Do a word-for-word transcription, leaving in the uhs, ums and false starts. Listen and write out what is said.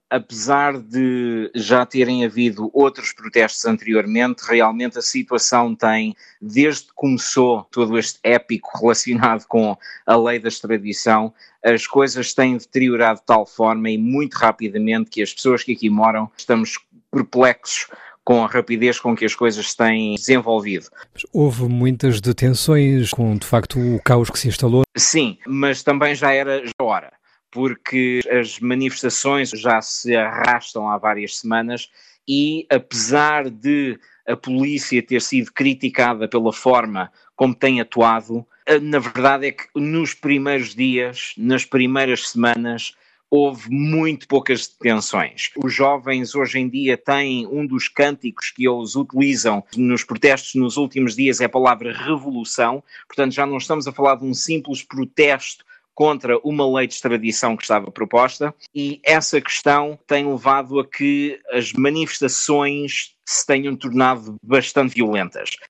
apesar de já terem havido outros protestos anteriormente, realmente a situação tem, desde que começou todo este épico relacionado com a lei da extradição, as coisas têm deteriorado de tal forma e muito rapidamente que as pessoas que aqui moram estamos perplexos com a rapidez com que as coisas se têm desenvolvido. Houve muitas detenções com, de facto, o caos que se instalou. Sim, mas também já era já hora, porque as manifestações já se arrastam há várias semanas e, apesar de a polícia ter sido criticada pela forma como tem atuado, na verdade é que nos primeiros dias, nas primeiras semanas, houve muito poucas detenções. Os jovens hoje em dia têm um dos cânticos que eles utilizam nos protestos nos últimos dias é a palavra revolução, portanto já não estamos a falar de um simples protesto contra uma lei de extradição que estava proposta, e essa questão tem levado a que as manifestações se tenham tornado bastante violentas.